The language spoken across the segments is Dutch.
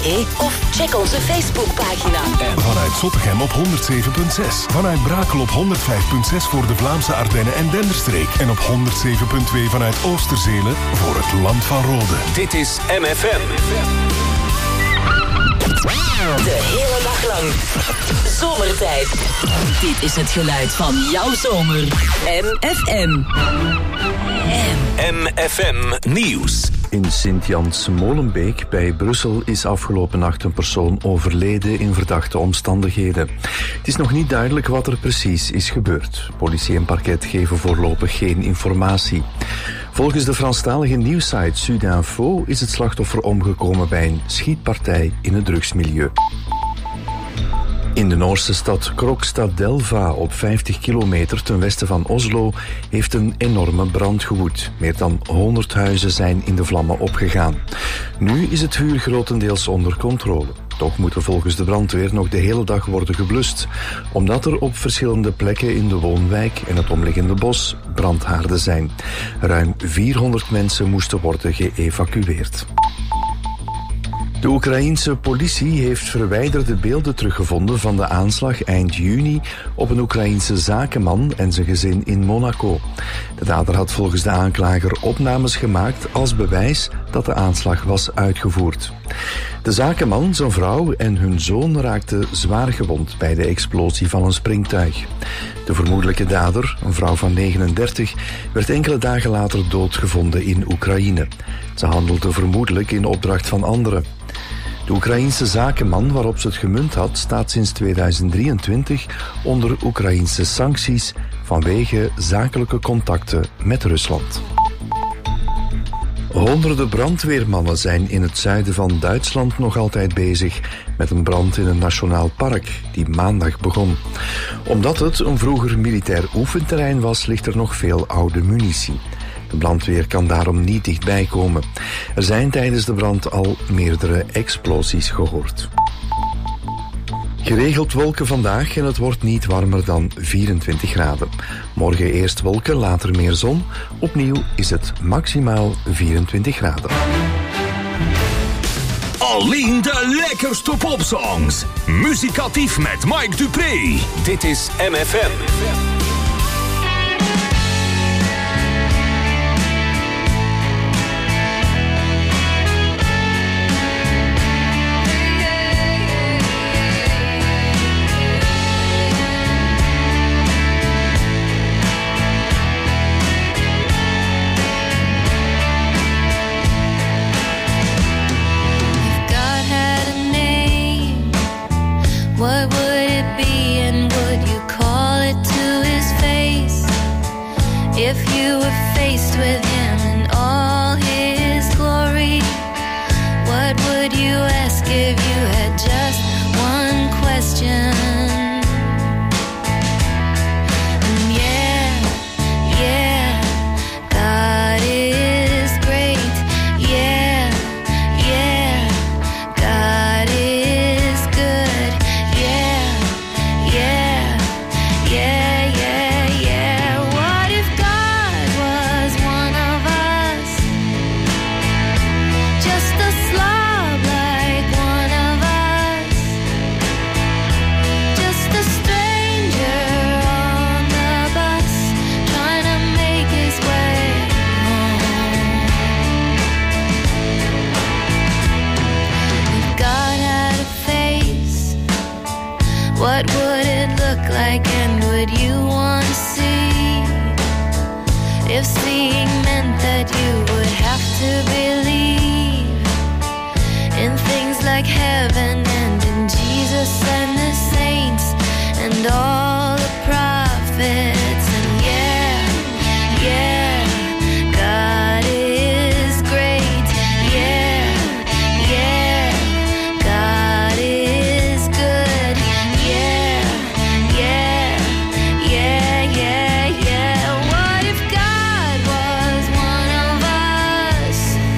zottegem.be of check onze Facebookpagina. En vanuit Zottegem op 107.6. Vanuit Brakel op 105.6 voor de Vlaamse Ardennen en Denderstreek. En op 107.2 vanuit Oosterzelen voor het Land van Rode. Dit is MFM. De hele dag lang. Zomertijd. Dit is het geluid van jouw zomer. MFM. MFM Nieuws. In Sint-Jans-Molenbeek bij Brussel is afgelopen nacht een persoon overleden in verdachte omstandigheden. Het is nog niet duidelijk wat er precies is gebeurd. Politie en parket geven voorlopig geen informatie. Volgens de Franstalige nieuwssite Sudinfo is het slachtoffer omgekomen bij een schietpartij in het drugsmilieu. In de Noorse stad Krokstad-Delva, op 50 kilometer ten westen van Oslo, heeft een enorme brand gewoed. Meer dan 100 huizen zijn in de vlammen opgegaan. Nu is het vuur grotendeels onder controle. Toch moet er volgens de brandweer nog de hele dag worden geblust, omdat er op verschillende plekken in de woonwijk en het omliggende bos brandhaarden zijn. Ruim 400 mensen moesten worden geëvacueerd. De Oekraïense politie heeft verwijderde beelden teruggevonden van de aanslag eind juni op een Oekraïense zakenman en zijn gezin in Monaco. De dader had volgens de aanklager opnames gemaakt als bewijs dat de aanslag was uitgevoerd. De zakenman, zijn vrouw en hun zoon raakten zwaar gewond bij de explosie van een springtuig. De vermoedelijke dader, een vrouw van 39, werd enkele dagen later doodgevonden in Oekraïne. Ze handelde vermoedelijk in opdracht van anderen. De Oekraïense zakenman waarop ze het gemunt had, staat sinds 2023 onder Oekraïense sancties vanwege zakelijke contacten met Rusland. Honderden brandweermannen zijn in het zuiden van Duitsland nog altijd bezig met een brand in een nationaal park die maandag begon. Omdat het een vroeger militair oefenterrein was, ligt er nog veel oude munitie. De brandweer kan daarom niet dichtbij komen. Er zijn tijdens de brand al meerdere explosies gehoord. Geregeld wolken vandaag en het wordt niet warmer dan 24 graden. Morgen eerst wolken, later meer zon. Opnieuw is het maximaal 24 graden. Alleen de lekkerste popsongs. Muzikatief met Mike Dupré. Dit is MFM. What would it be and would you call it to his face? If you were faced with him in all his glory, what would you ask if you had just one question? And yeah, God is great. Yeah, God is good. Yeah. What if God was one of us? Just a slob like one of us. Just a stranger on the bus, trying to make his way home. If God had a face, what would it look like and would you want to see? If seeing meant that you would have to believe in things like heaven and in Jesus and the saints and all the prophets. And yeah, God is great. Yeah, God is good. Yeah. What if God was one of us?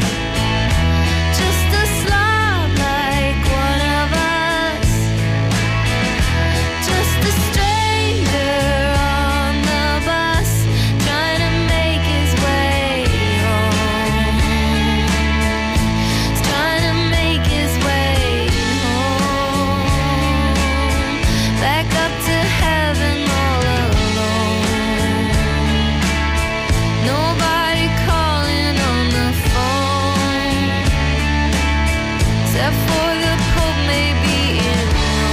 Just a slob like one of us. Just a stranger before the Pope may be in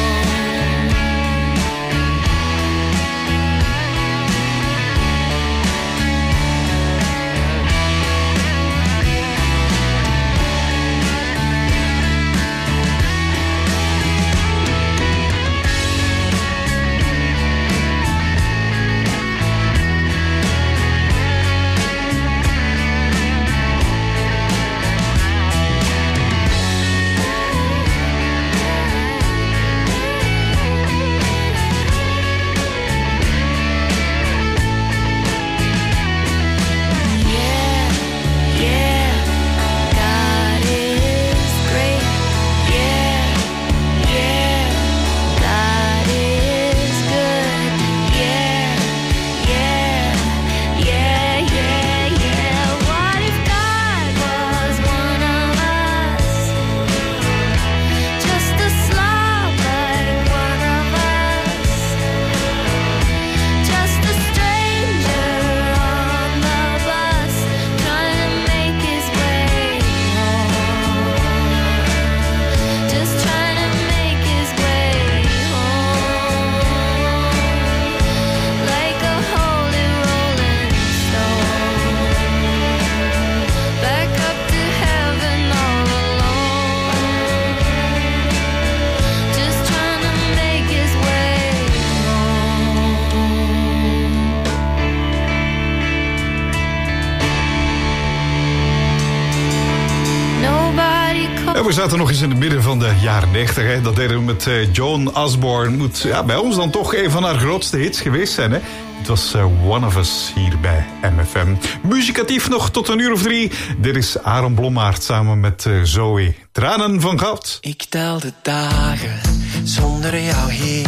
We zaten nog eens in het midden van de jaren 90. Hè. Dat deden we met Joan Osborne. Moet bij ons dan toch een van haar grootste hits geweest zijn. Hè. Het was One of Us hier bij MFM. Muzikatief nog tot 1:03. Dit is Aaron Blommaert samen met Zoe. Tranen van goud. Ik tel de dagen zonder jou hier.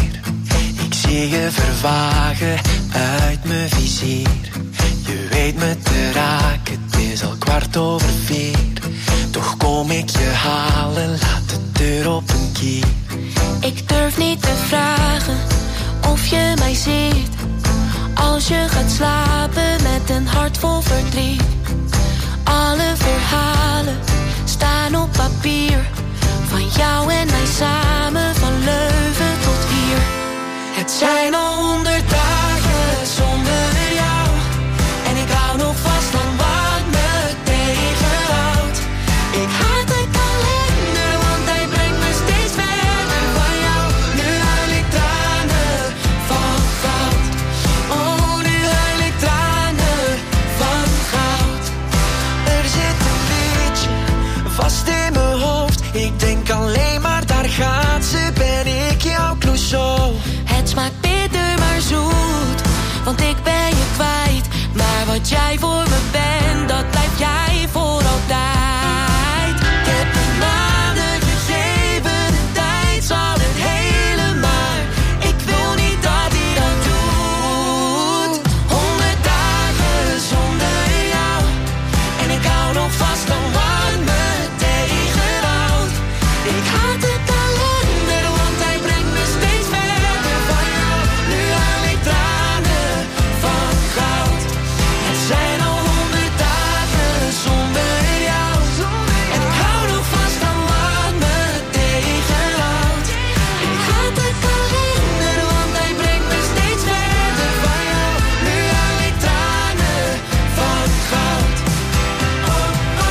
Ik zie je vervagen uit mijn vizier. Je weet me te raken, het is al 4:15. Toch kom ik je halen, laat de deur op een kier. Ik durf niet te vragen of je mij ziet. Als je gaat slapen met een hart vol verdriet. Alle verhalen staan op papier. Van jou en mij samen, van Leuven tot hier. Het zijn al 100 dagen zonder jou. En ik hou nog vast aan wat me tegenhoudt. Ik haat de kalender, want hij brengt me steeds verder van jou. Nu huil ik tranen van goud. Oh, nu huil ik tranen van goud. Er zit een liedje vast in mijn hoofd. Ik denk alleen maar, daar gaat ze, ben ik jouw Clouseau. Het smaakt bitter maar zoet, want ik ben je kwijt. Maar wat jij voor me bent, dat blijf jij voor altijd. Ik heb een maanden gegeven, de tijd zal het hele maar. Ik wil niet dat hij dat doet. 100 dagen zonder jou. En ik hou nog vast aan wat me tegenhoudt. Ik haat de kalender, want hij brengt me steeds verder van jou. Nu huil ik tranen van goud. Het zijn al 100 dagen zonder jou. En ik hou nog vast aan wat me tegenhoudt. Ik haat de kalender, want hij brengt me steeds verder van jou. Nu huil ik tranen van goud. Oh, oh, oh.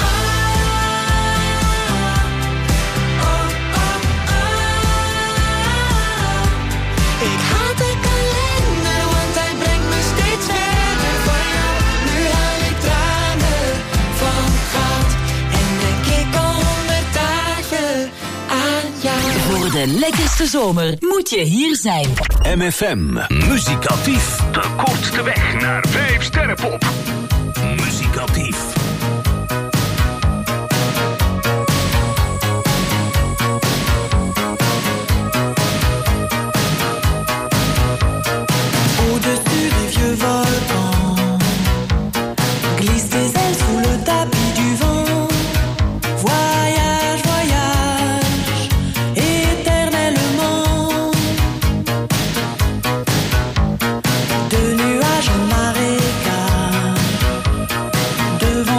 Ik haat de kalender, want hij brengt me steeds verder van jou. Nu huil ik tranen van goud. En denk ik al 100 dagen aan jou. Voor de lekkerste zomer moet je hier zijn. MFM. Muzikatief. De kortste weg naar 5 sterrenpop. Muzikatief. Au-dessus des vieux volcans, glisse des ailes sous le tapis du vent. Voyage, voyage, éternellement. De nuages en marécage, devant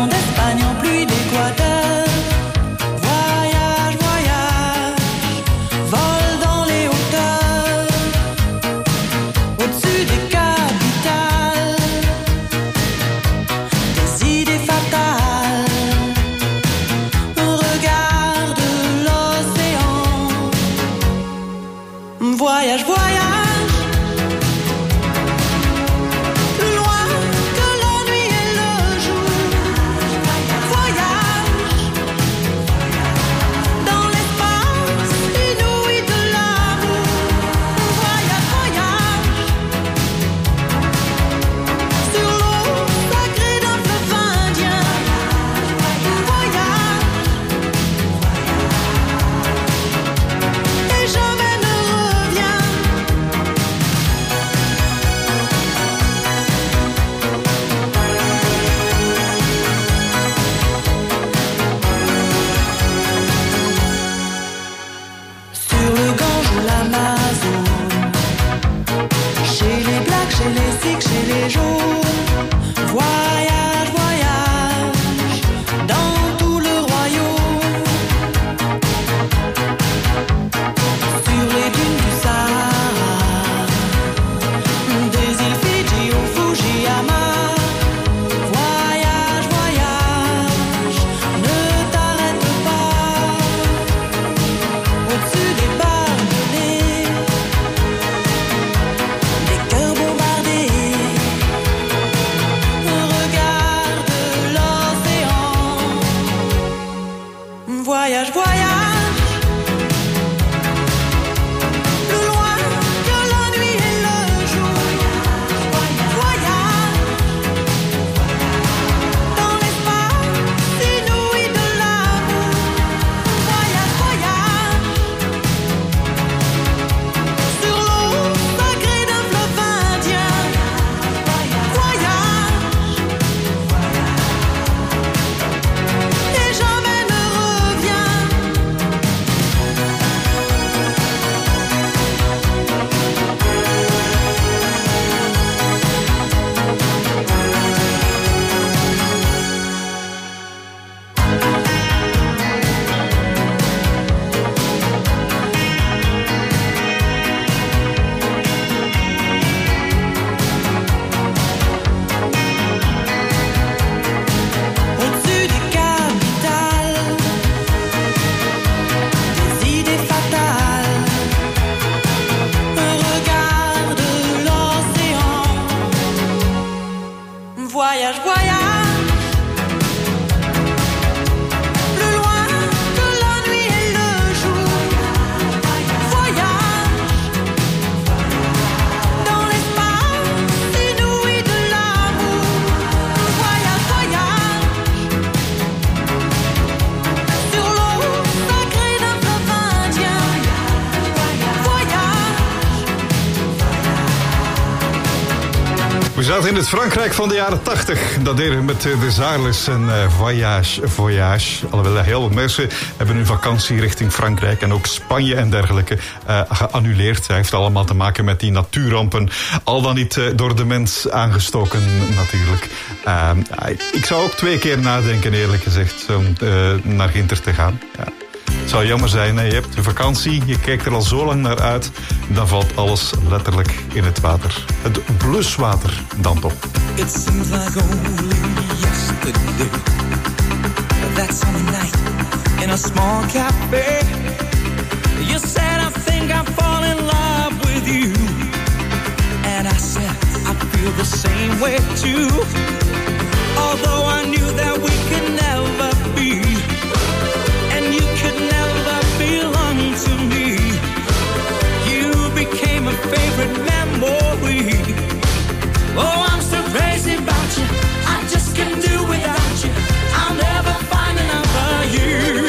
We zaten in het Frankrijk van de jaren 80. Dat deden we met de Zaarles en Voyage. Alhoewel heel veel mensen hebben hun vakantie richting Frankrijk en ook Spanje en dergelijke geannuleerd. Dat heeft allemaal te maken met die natuurrampen. Al dan niet door de mens aangestoken natuurlijk. Ik zou ook 2 keer nadenken, eerlijk gezegd, om naar Ginter te gaan. Ja. Het zou jammer zijn, hè? Je hebt de vakantie, je kijkt er al zo lang naar uit, dan valt alles letterlijk in het water. Het bluswater dan toch. It seems like only yesterday, that summer night in a small cafe, you said I think I'll fall in love with you, and I said I feel the same way too, although I knew that we could never be, and you could never belong to me. You became a favorite memory. Oh, I'm so crazy about you, I just can't do without you, I'll never find another you.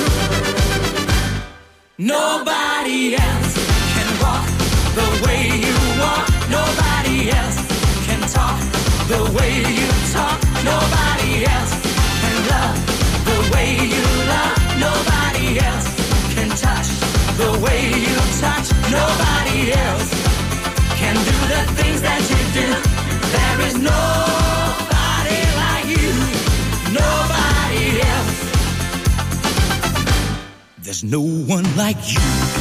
Nobody else can walk the way you walk, nobody else can talk the way you talk, nobody else can love the way you love, nobody else can touch the way you touch, nobody else can do the things that you do. There is nobody like you, nobody else. There's no one like you.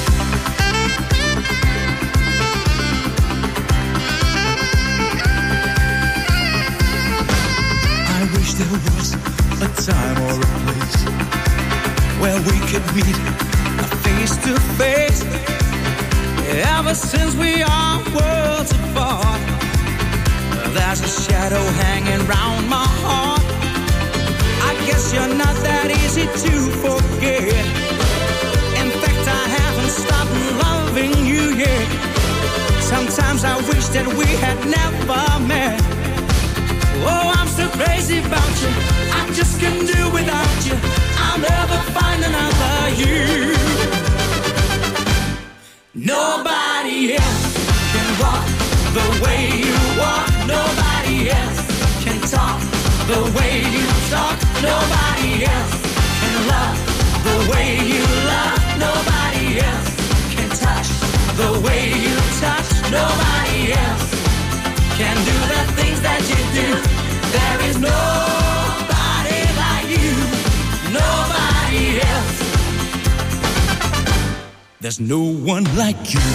I wish there was a time or a place where we could meet face to face. Ever since we are worlds apart, there's a shadow hanging round my heart. I guess you're not that easy to forget. In fact, I haven't stopped loving you yet. Sometimes I wish that we had never met. Oh, I'm so crazy about you, I just can't do without you, I'll never find another you. Nobody else can walk the way you walk, nobody else can talk the way you talk, nobody else can love the way you love, nobody else can touch the way you touch, nobody else can do the things that you do. There is nobody like you, nobody else. There's no one like you.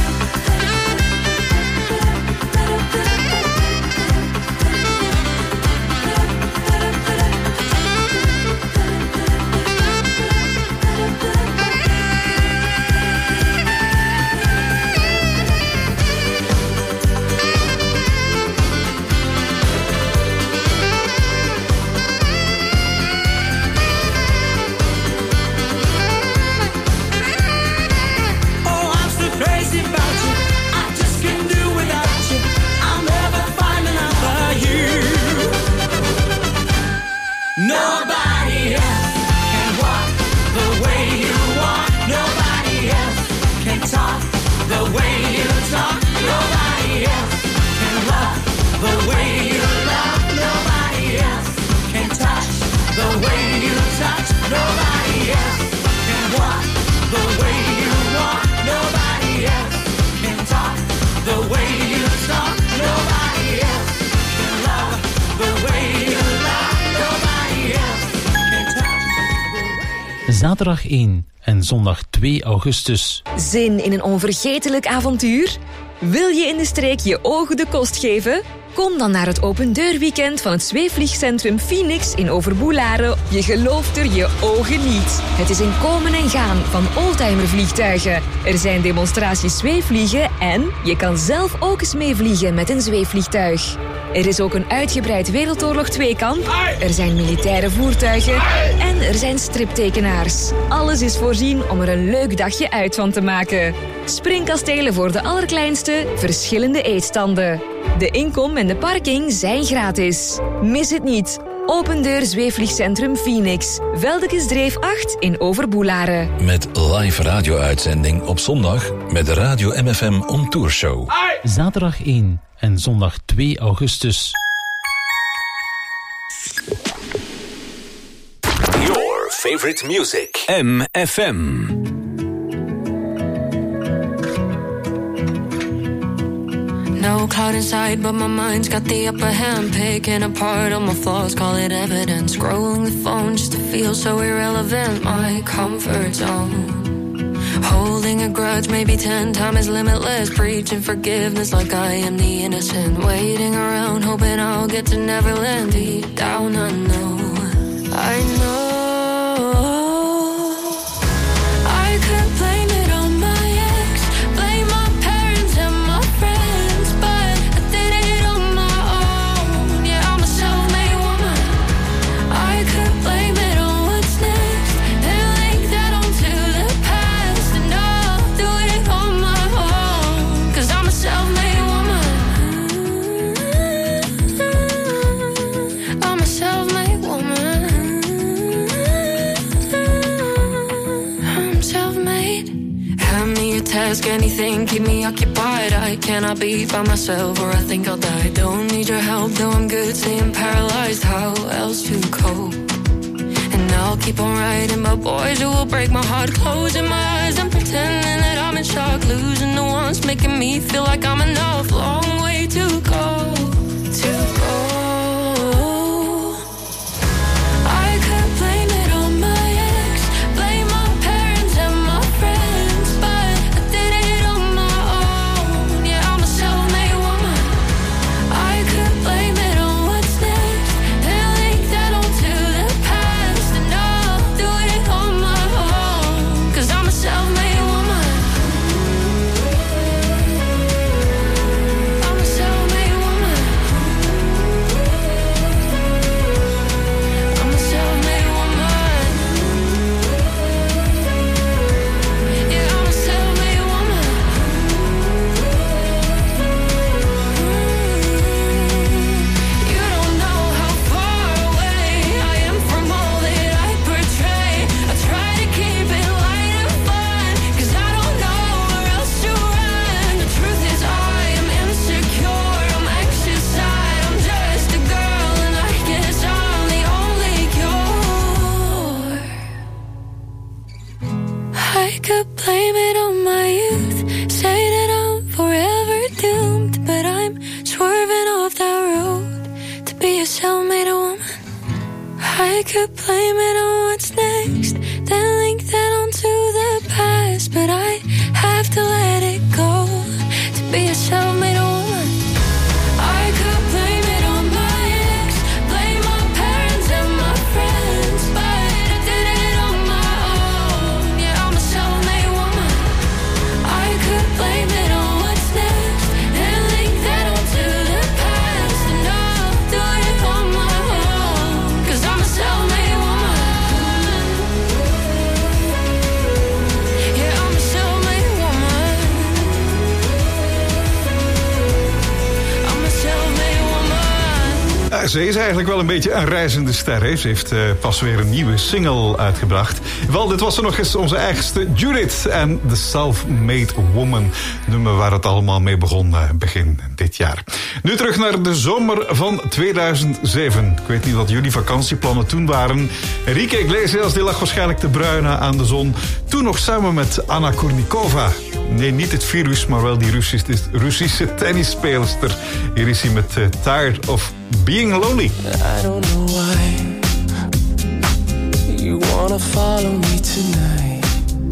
Nobody else can walk the way you walk, nobody else can talk the way you talk, nobody else can love the way you love, nobody else can touch the way you touch, nobody else can walk the way you walk, nobody else can talk the way you talk, nobody else can love the way you love. Zaterdag 1 en zondag 2 augustus. Zin in een onvergetelijk avontuur? Wil je in de streek je ogen de kost geven? Kom dan naar het opendeurweekend van het zweefvliegcentrum Phoenix in Overboelaren. Je gelooft er je ogen niet. Het is een komen en gaan van oldtimervliegtuigen. Er zijn demonstraties zweefvliegen en je kan zelf ook eens meevliegen met een zweefvliegtuig. Er is ook een uitgebreid Wereldoorlog 2-kamp. Er zijn militaire voertuigen. En er zijn striptekenaars. Alles is voorzien om er een leuk dagje uit van te maken. Springkastelen voor de allerkleinste, verschillende eetstanden. De inkom en de parking zijn gratis. Mis het niet. Open Deur Zweefvliegcentrum Phoenix. Veldekesdreef 8 in Overboelaren. Met live radio-uitzending op zondag met de Radio MFM On Tour Show. Zaterdag 1 en zondag 2 augustus. Your favorite music. MFM. No cloud inside, but my mind's got the upper hand. Picking apart all my flaws, call it evidence. Scrolling the phone just to feel so irrelevant. My comfort zone. Holding a grudge, maybe 10 times limitless. Preaching forgiveness like I am the innocent. Waiting around, hoping I'll get to Neverland. Deep down, I know. I could blame it on my ex, blame my parents and my friends, but I did it on my own. Yeah, I'm a self-made woman. I could blame it on what's next, then link that onto the past, and I'll do it on my own, 'cause I'm a self-made woman. I'm a self-made woman. Task anything, keep me occupied. I cannot be by myself or I think I'll die. Don't need your help, though I'm good, staying paralyzed. How else to cope? And I'll keep on writing about boys who will break my heart. Closing my eyes and pretending that I'm in shock. Losing the ones making me feel like I'm enough. Long way to go, to go. I could blame it on my ex, blame my parents and my friends, but I did it on my own. Yeah, I'm a self-made woman. I could blame it on what's next, then link that onto the past, and I'll do it on my own, 'cause I'm a self-made woman. I'm a self-made woman. I'm a self-made woman. Yeah, I'm a self-made woman. You don't know how far away I am from all that I portray. I try to keep it light and fun, 'cause I don't know where else to run. The truth is I am insecure, I'm anxious, I'm just a girl, and I guess I'm the only cure. I could blame it on my youth, say that I'm forever doomed, but I'm swerving off that road to be a self-made woman. I could blame it on what's next, then link that onto the past, but I have to let it go to be a self-made woman. I could blame it on my ex, blame my parents and my friends, but I did it on my own. Yeah, I'm a self-made woman. I could blame it on what's next, then link that onto the past, and I'll do it on my own, 'cause I'm a self-made woman. Yeah, I'm a self-made woman. I'm a self-made woman. Ja, ze is eigenlijk wel een beetje een reizende ster. Hè? Ze heeft pas weer een nieuwe single uitgebracht. Wel, dit was er nog eens onze eigenste Judith en The Self-Made Woman. Nummer waar het allemaal mee begon begin dit jaar. Nu terug naar de zomer van 2007. Ik weet niet wat jullie vakantieplannen toen waren. Enrique Iglesias die lag waarschijnlijk te bruinen aan de zon. Toen nog samen met Anna Kournikova. Nee, niet het virus, maar wel die Russische tennisspeelster. Hier is hij met Tired of Being Lonely. I don't know why you wanna follow me tonight,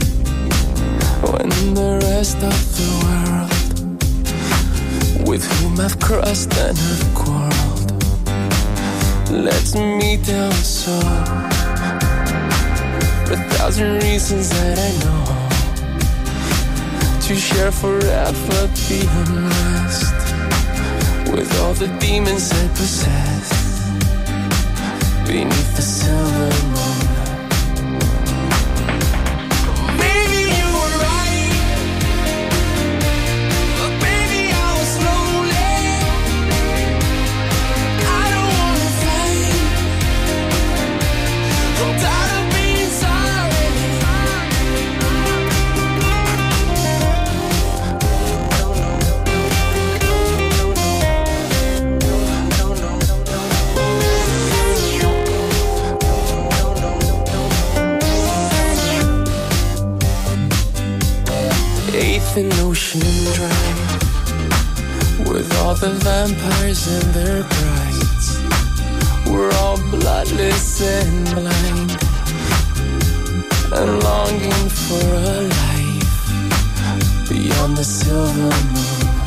when the rest of the world, with whom I've crossed and have quarreled, lets me down so. 1,000 reasons that I know to share forever the unrest with all the demons I possess beneath the silver moon. Maybe you were right, but baby I was lonely. I don't wanna fight 8th and Ocean Drive, with all the vampires and their brides. We're all bloodless and blind, and longing for a life beyond the silver moon.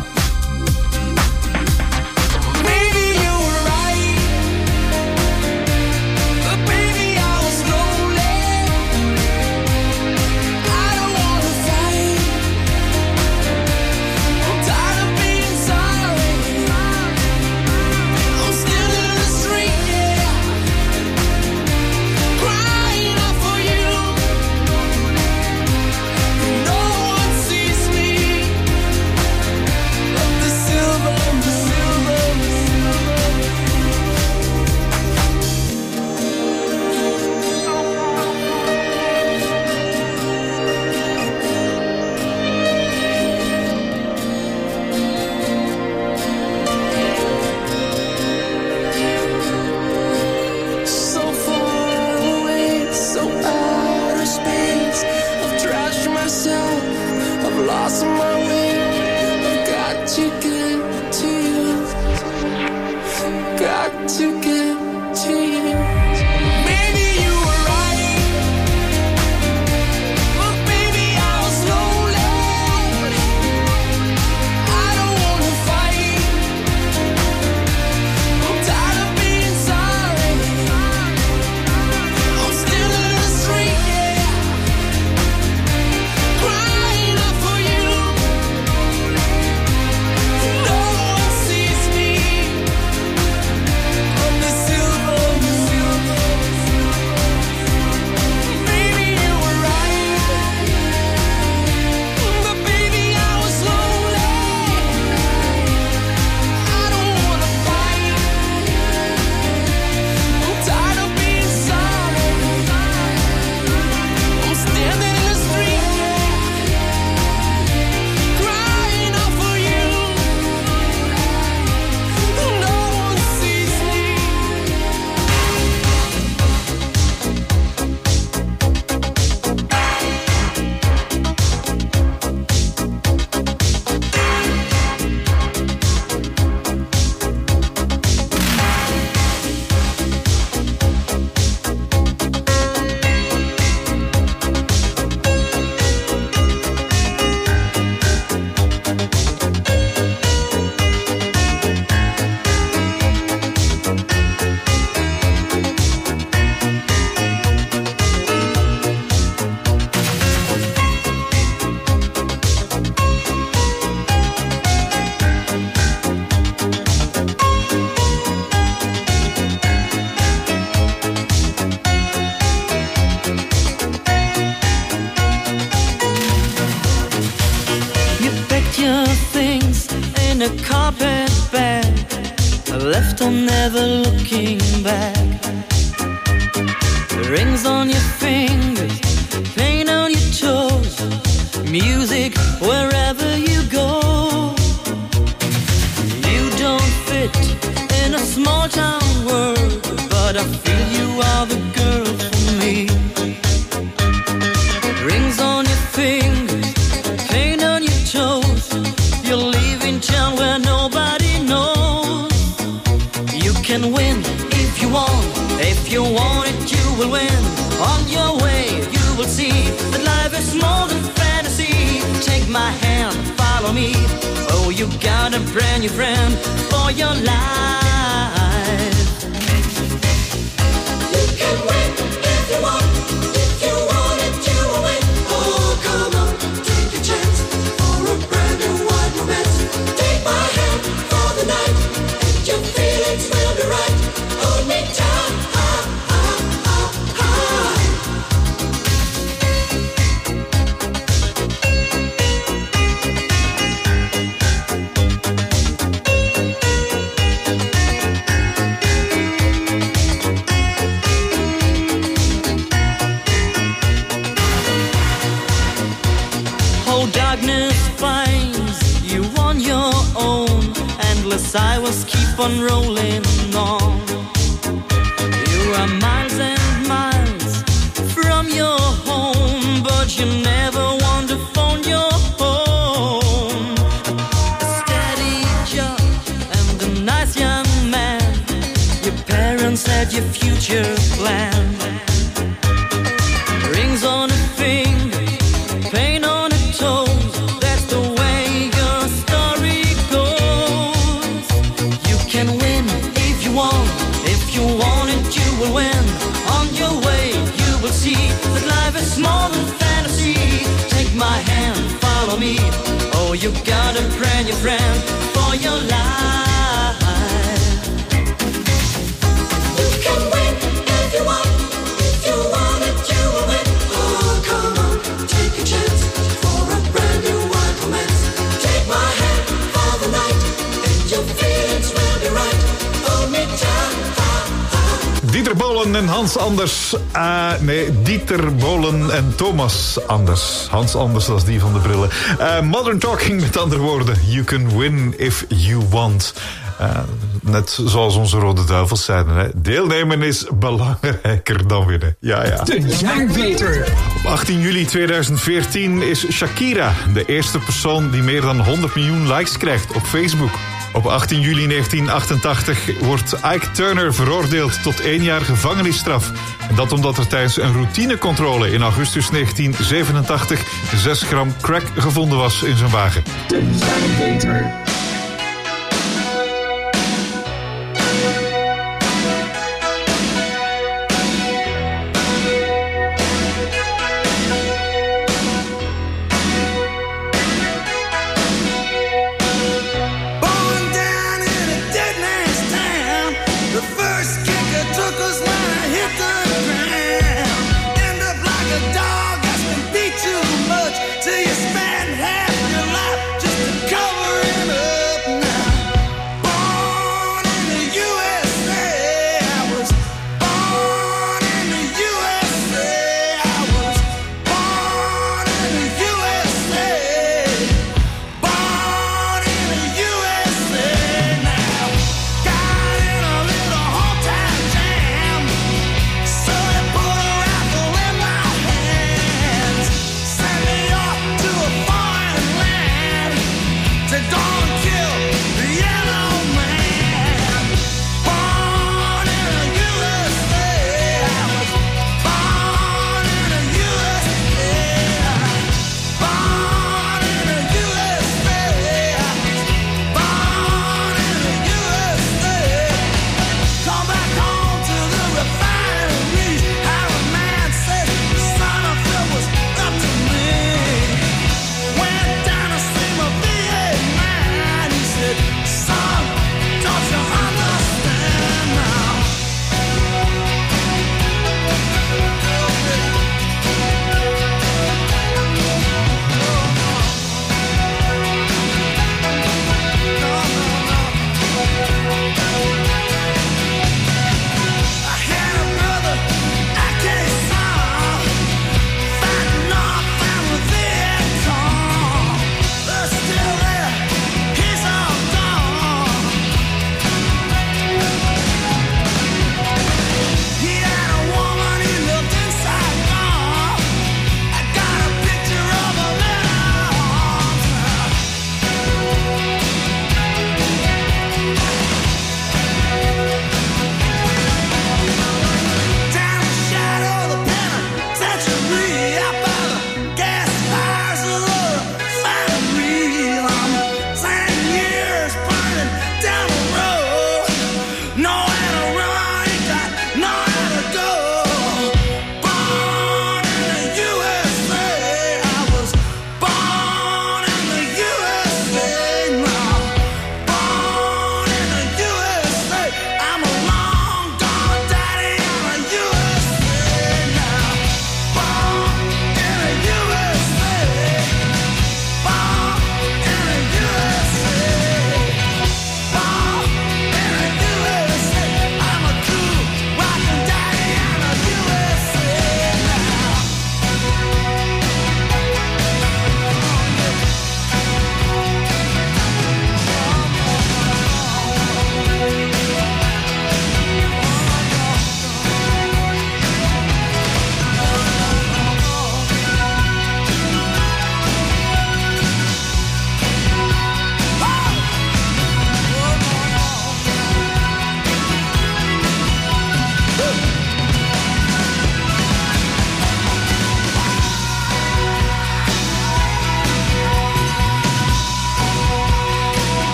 Never looking back. Rings on your fingers, paint on your toes, music wherever you go. You don't fit in a small town world, but I feel you are the girl for me. Rings on your fingers, paint on your toes, you're leaving town where nobody knows. You can win if you want it, you will win. On your way, you will see that life is more than fantasy. Take my hand, follow me. Oh, you got a brand new friend for your life. You can win if you want it, you will win. Oh, come on, take a chance for a brand new wide romance. Take my hand for the night, and your feelings will be right. Hold me tight. I will keep on rolling on. You are miles and miles from your home, but you never want to phone your home. en Hans Anders. Dieter Bohlen en Thomas Anders. Hans Anders, dat is die van de brillen. Modern Talking, met andere woorden. You can win if you want. Net zoals onze Rode Duivels zeiden. Hè. Deelnemen is belangrijker dan winnen. Ja. De jaarbeter. Op 18 juli 2014 is Shakira de eerste persoon die meer dan 100 miljoen likes krijgt op Facebook. Op 18 juli 1988 wordt Ike Turner veroordeeld tot 1 jaar gevangenisstraf. En dat omdat er tijdens een routinecontrole in augustus 1987 6 gram crack gevonden was in zijn wagen. De jaarbeter. Till you spend half your life just to cover it up.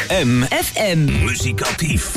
ZFM. Muzikatief.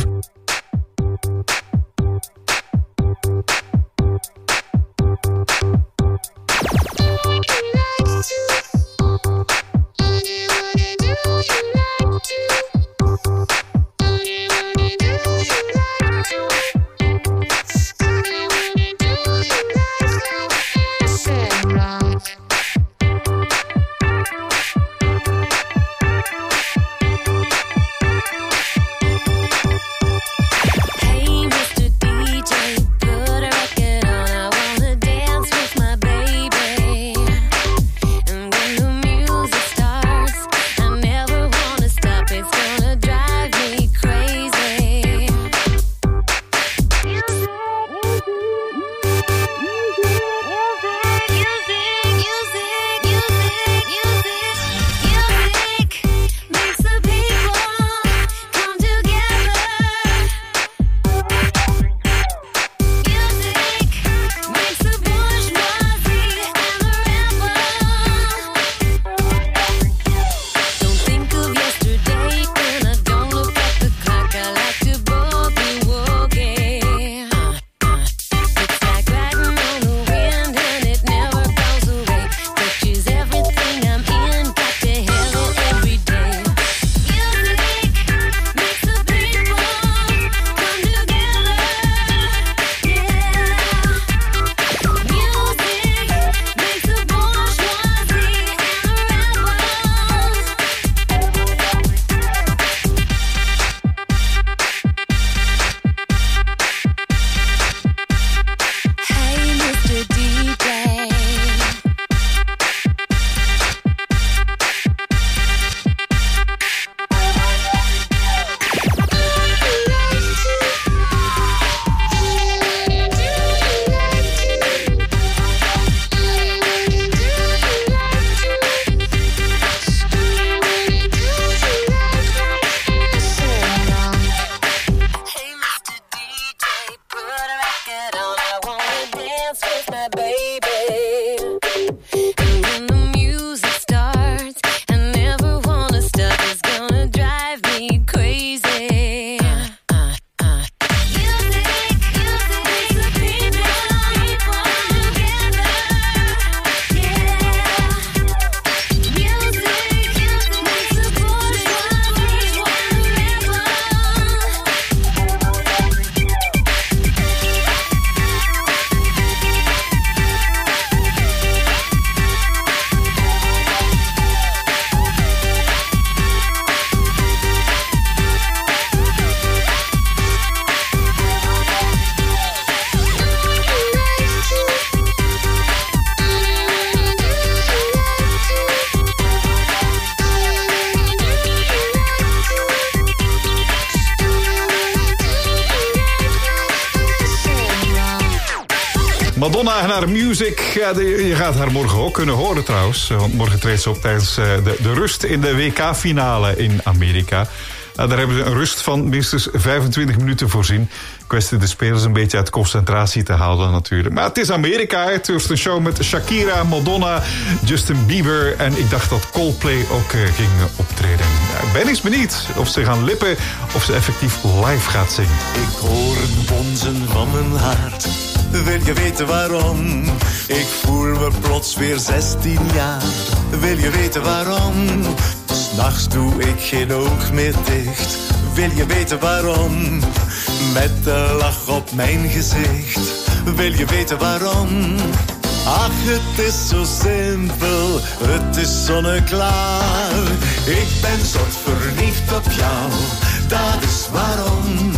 Madonna en haar music. Ja, je gaat haar morgen ook kunnen horen trouwens. Want morgen treedt ze op tijdens de rust in de WK-finale in Amerika. Daar hebben ze een rust van minstens 25 minuten voorzien. Kwestie de spelers een beetje uit concentratie te houden natuurlijk. Maar het is Amerika. Het was een show met Shakira, Madonna, Justin Bieber. En ik dacht dat Coldplay ook ging optreden. Ik ben eens benieuwd of ze gaan lippen of ze effectief live gaat zingen. Ik hoor het bonzen van mijn hart. Wil je weten waarom? Ik voel me plots weer 16 jaar. Wil je weten waarom? 's Nachts doe ik geen oog meer dicht. Wil je weten waarom? Met de lach op mijn gezicht. Wil je weten waarom? Ach, het is zo simpel, het is zonneklaar. Ik ben zot verliefd op jou, dat is waarom.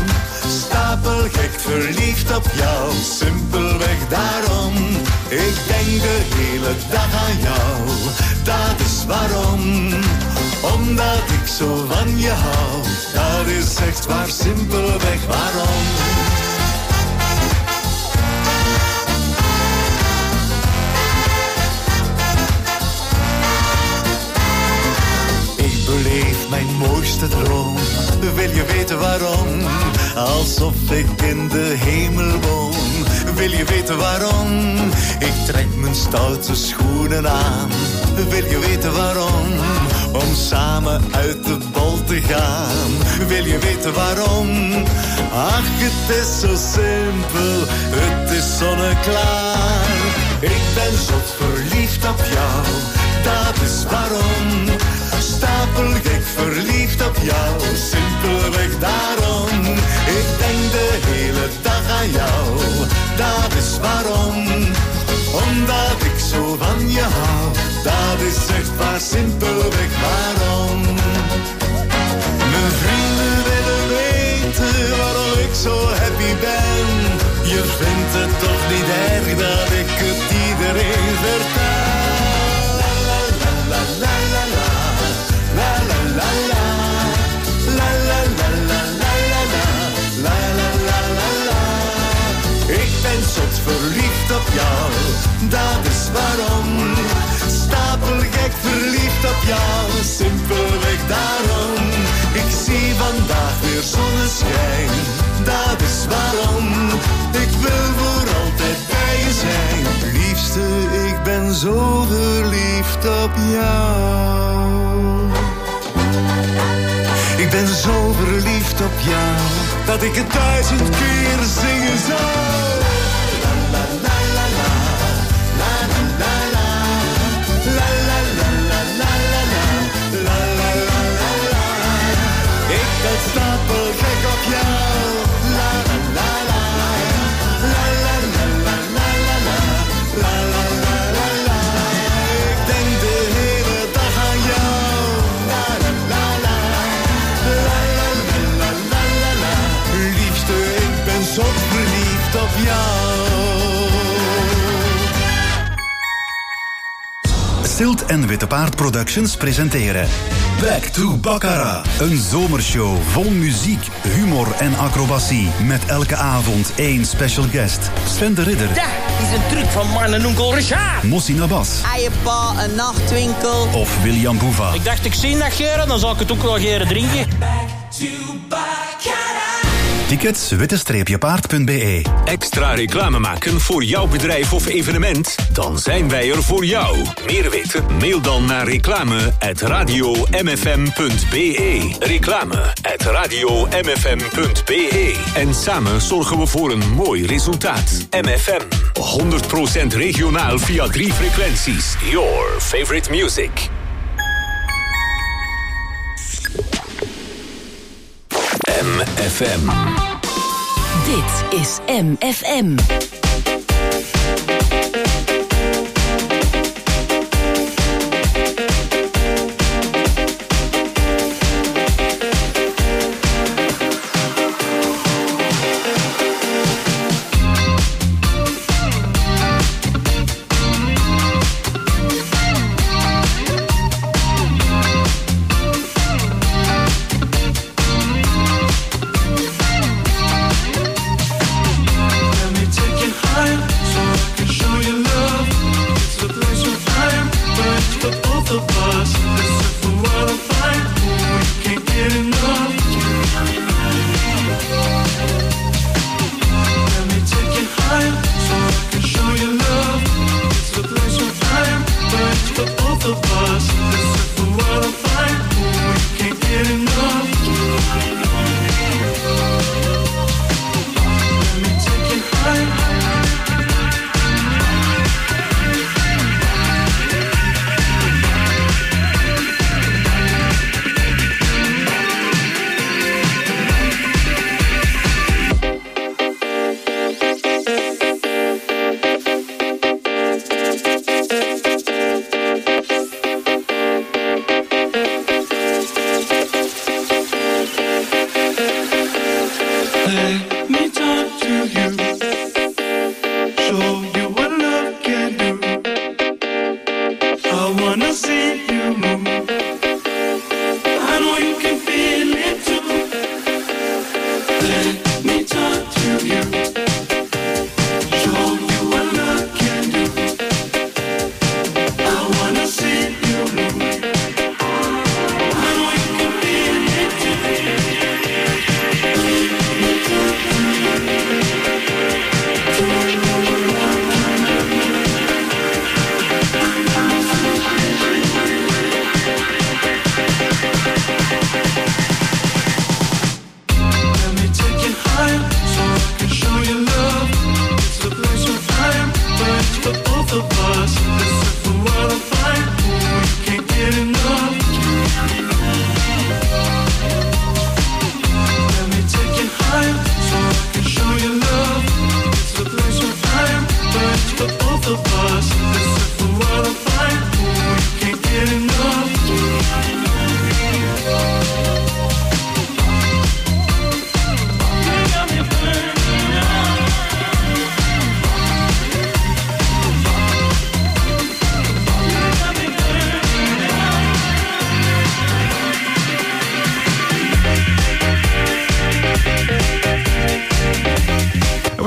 Stapelgek verliefd op jou, simpelweg daarom. Ik denk de hele dag aan jou, dat is waarom. Omdat ik zo van je hou, dat is echt waar, simpelweg waarom. Ik beleef mijn mooiste droom, wil je weten waarom? Alsof ik in de hemel woon. Wil je weten waarom? Ik trek mijn stoute schoenen aan. Wil je weten waarom? om samen uit de bol te gaan. Wil je weten waarom? Ach, het is zo simpel, het is zonneklaar. Ik ben zot verliefd op jou, dat is waarom. Stapelgek verliefd op jou, simpelweg daarom. Ik denk de hele dag aan jou, dat is waarom. Omdat ik zo van je hou, dat is echt waar, simpelweg waarom. Mijn vrienden willen weten waarom ik zo happy ben. Je vindt het toch niet erg dat ik het iedereen vertel. La la la la la la. La la la la, la la la la la la la, la la la la. Ik ben zot verliefd op jou, dat is waarom. Stapelgek verliefd op jou, simpelweg daarom. Ik zie vandaag weer zonneschijn, dat is waarom. Ik wil voor altijd bij je zijn. Liefste, ik ben zo verliefd op jou. Ik ben zo verliefd op jou, dat ik het 1000 keer zingen zou. La la la la la, la la la la, la la la la la la, la la la la la. Ik ben stapelgek op jou, la la la la, la la la la la la, la la la la la. Ik denk de hele dag aan jou, la la la la. Liefste, ik ben zo verliefd op jou. Stilt en Witte Paard Productions presenteren Back to Baccarat. Een zomershow vol muziek, humor en acrobatie. Met elke avond één special guest. Sven de Ridder. Dat is een truc van man en onkel Richard. Mossi Nabas. Eiepa, een nachtwinkel. Of William Boeva. Ik dacht, ik zie dat geren, dan zal ik het ook wel geren drinken. Tickets witte-paard.be. Extra reclame maken voor jouw bedrijf of evenement? Dan zijn wij er voor jou. Meer weten? Mail dan naar reclame@radiomfm.be. Reclame@radiomfm.be. En samen zorgen we voor een mooi resultaat. MFM. 100% regionaal via 3 frequenties. Your favorite music. MFM. Dit is MFM.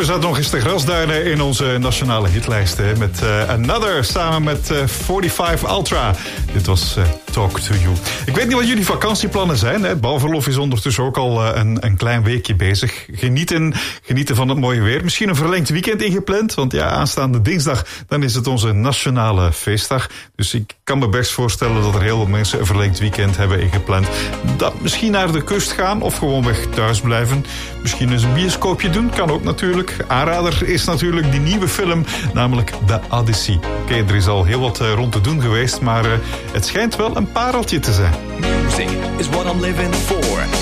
we zaten nog eens te grasduinen in onze nationale hitlijsten. Met Another samen met 45 Ultra. Dit was Talk to You. Ik weet niet wat jullie vakantieplannen zijn. Het bouwverlof is ondertussen ook al een klein weekje bezig. Genieten van het mooie weer. Misschien een verlengd weekend ingepland. Want ja, aanstaande dinsdag dan is het onze nationale feestdag. Dus ik kan me best voorstellen dat er heel veel mensen een verlengd weekend hebben ingepland. Dat misschien naar de kust gaan of gewoonweg thuis blijven. Misschien eens een bioscoopje doen, kan ook natuurlijk. Aanrader is natuurlijk die nieuwe film, namelijk The Odyssey. Oké, er is al heel wat rond te doen geweest, maar het schijnt wel een pareltje te zijn. Music is what I'm living for.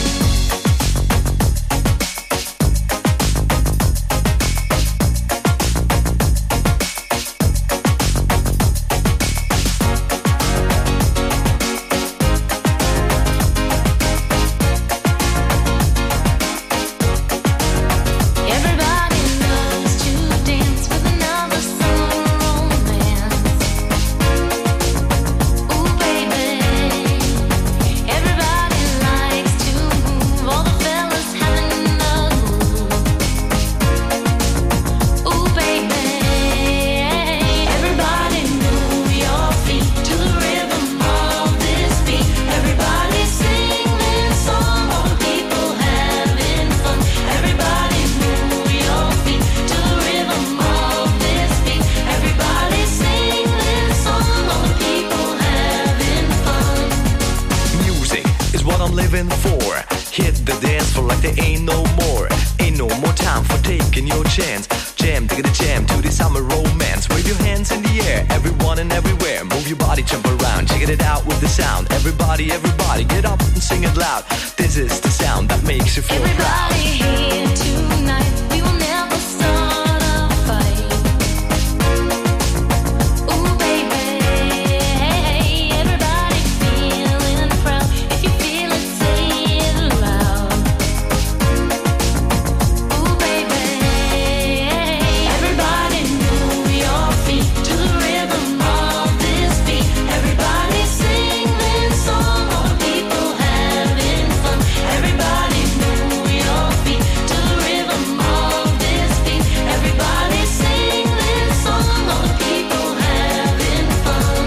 Everybody, get up and sing it loud. This is the sound that makes you feel proud. Everybody here tonight, we will never start a fight. Ooh, baby, everybody feeling proud. If you feel it, say it loud. Ooh, baby, everybody move your feet to the rhythm of this beat. Everybody sing this song, all the people having fun. Everybody move your feet to the rhythm of this beat. Everybody sing this song, all the people having fun.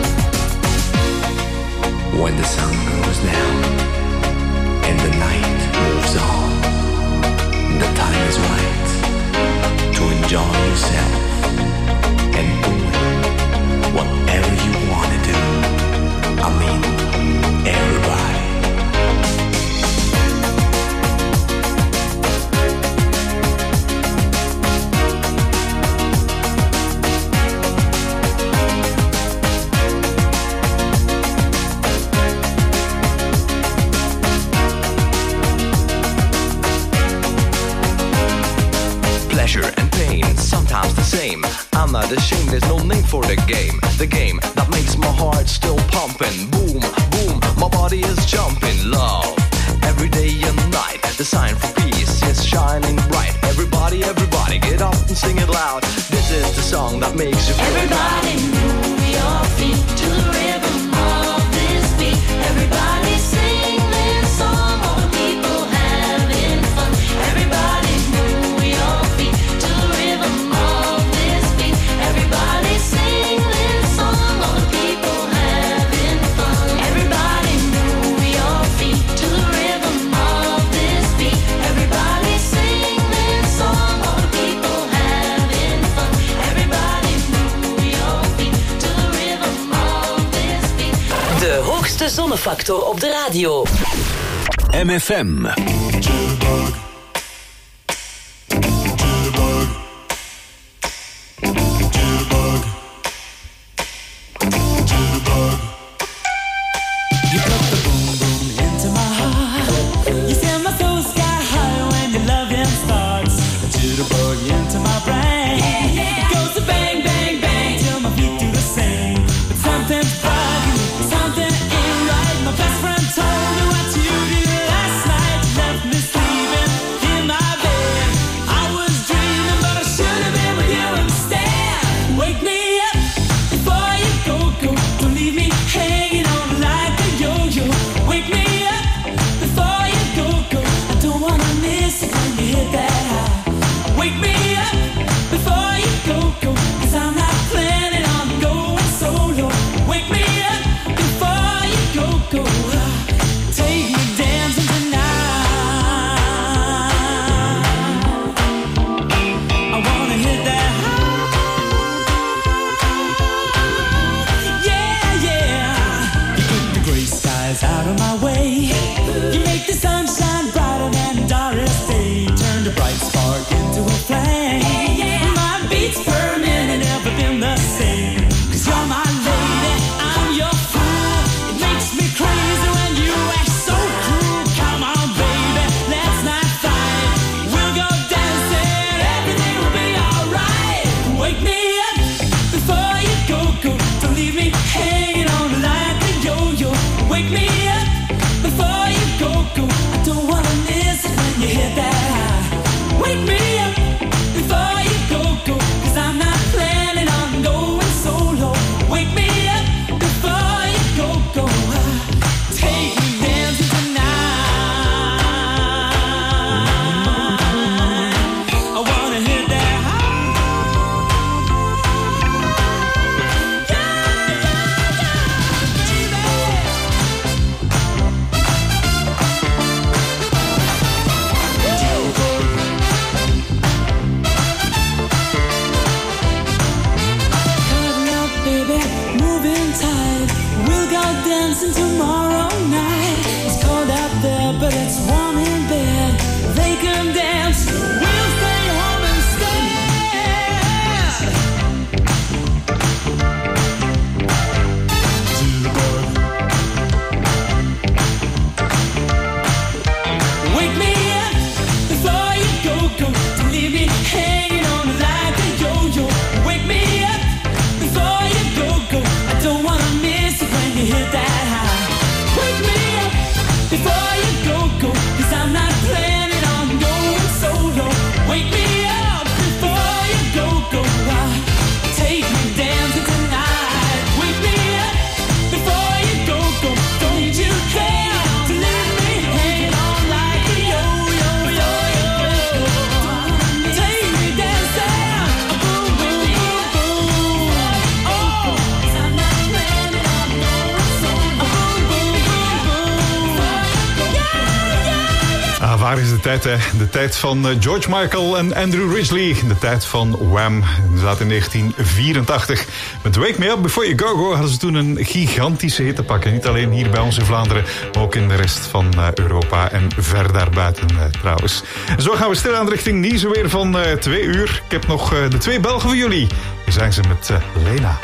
When the sun goes down and the night moves on, the time is right to enjoy yourself and do whatever you want to do. I mean, everybody. Pleasure and pain, sometimes the same. I'm not ashamed, there's no name for the game. The game that makes my heart still pumping. Boom, boom, my body is jumping. Love, every day and night. The sign for peace is shining bright. Everybody, everybody, get up and sing it loud. This is the song that makes you feel Everybody move your feet to the rhythm of this beat. Everybody sing this song, all the people having fun. Everybody move your feet to the rhythm of this beat. Everybody sing this song, all the people having fun. Everybody move your feet to the rhythm of this beat. Everybody sing this song, all the people having fun. Everybody move your feet to the rhythm of this beat. De hoogste zonnefactor op de radio. MFM. You put the boom boom into my heart. You send my soul sky high when your loving starts. A jitterbug into my brain. It goes to bang bang bang till my feet do the same. But something's bugging me, something ain't right. My best friend told me what you did last night. You left me sleeping in my bed. I was dreaming, but I should have been with you instead. Wake me up before you go. Don't leave me hanging on like a yo-yo. Wake me up before you go. I don't wanna miss it when you hit that high. Wake me up de tijd, hè. De tijd van George Michael en Andrew Ridgeley. De tijd van Wham. Dat zat in 1984. Met Wake Me Up Before You Go Go hadden ze toen een gigantische hit te pakken. Niet alleen hier bij ons in Vlaanderen, maar ook in de rest van Europa en ver daarbuiten trouwens. En zo gaan we stilaan richting Nice weer van 2 uur. Ik heb nog de 2 Belgen voor jullie. Hier zijn ze met Lena.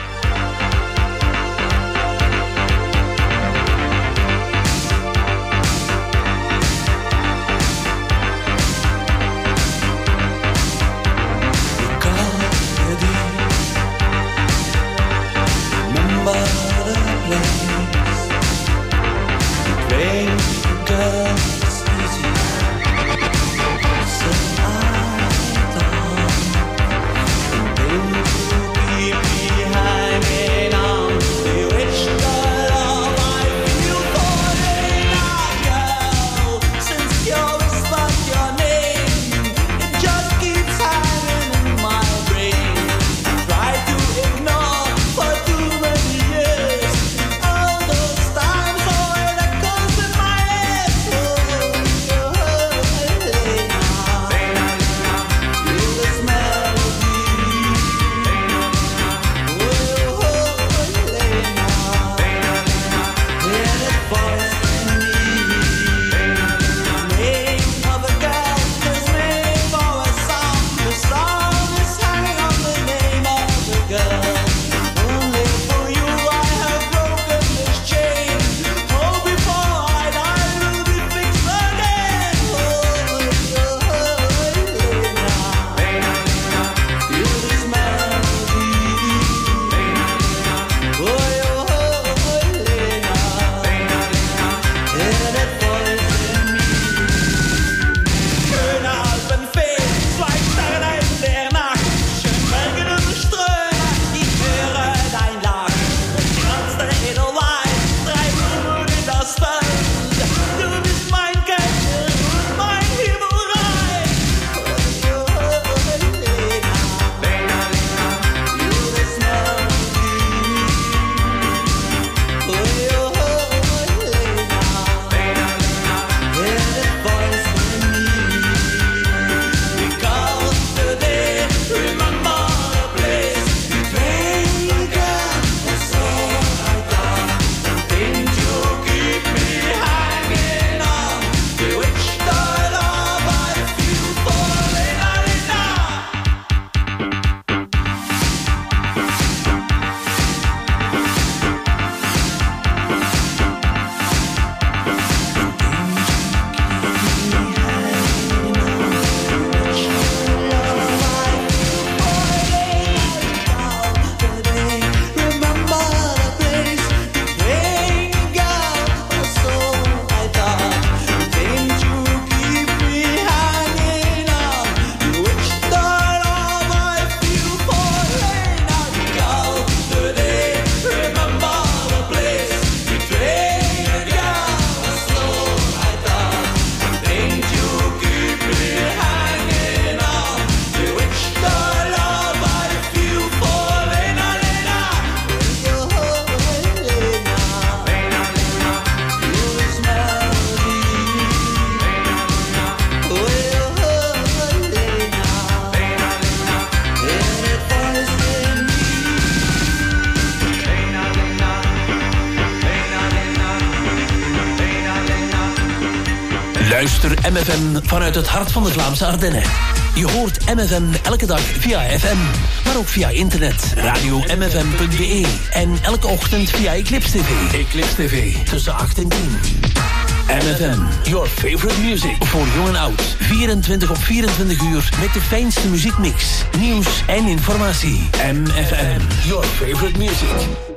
Luister MFM vanuit het hart van de Vlaamse Ardennen. Je hoort MFM elke dag via FM, maar ook via internet. Radio-mfm.be en elke ochtend via Eclipse TV. Eclipse TV, tussen 8 en 10. MFM, your favorite music. Voor jong en oud. 24 op 24 uur met de fijnste muziekmix, nieuws en informatie. MFM, your favorite music.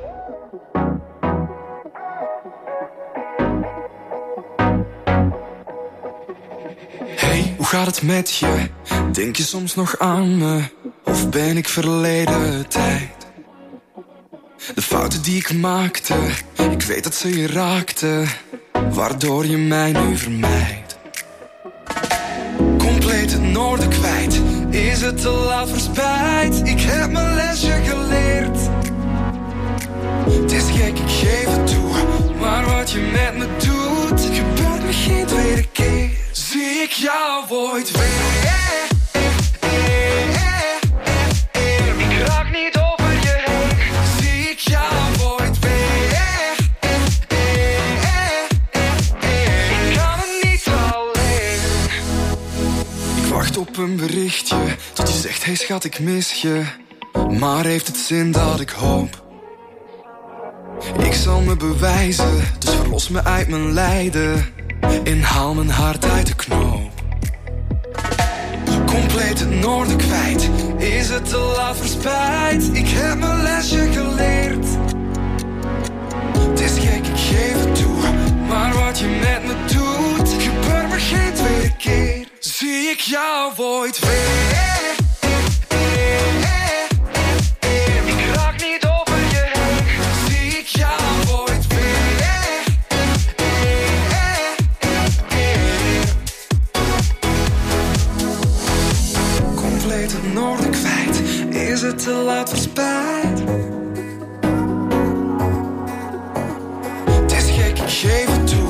Hoe gaat het met je? Denk je soms nog aan me? Of ben ik verleden tijd? De fouten die ik maakte, ik weet dat ze je raakten, waardoor je mij nu vermijdt. Compleet het noorden kwijt, is het te laat voor spijt? Ik heb mijn lesje geleerd. Het is gek, ik geef het toe, maar wat je met me doet, gebeurt me geen tweede keer. Zie ik jou ooit weer. Ik raak niet over je heen. Zie ik jou ooit weer. Ik kan het niet alleen. Ik wacht op een berichtje tot je zegt, hey schat, ik mis je. Maar heeft het zin dat ik hoop? Ik zal me bewijzen, dus verlos me uit mijn lijden. Inhaal mijn hart uit de knoop. Compleet het noorden kwijt, is het te laat voor spijt? Ik heb mijn lesje geleerd. Het is gek, ik geef het toe, maar wat je met me doet, gebeurt me geen tweede keer. Zie ik jou ooit weer? Ik raak niet over je heen. Zie ik jou ooit weer? Compleet het noorden kwijt, is het te laat voor spijt? Het is gek, ik geef het toe,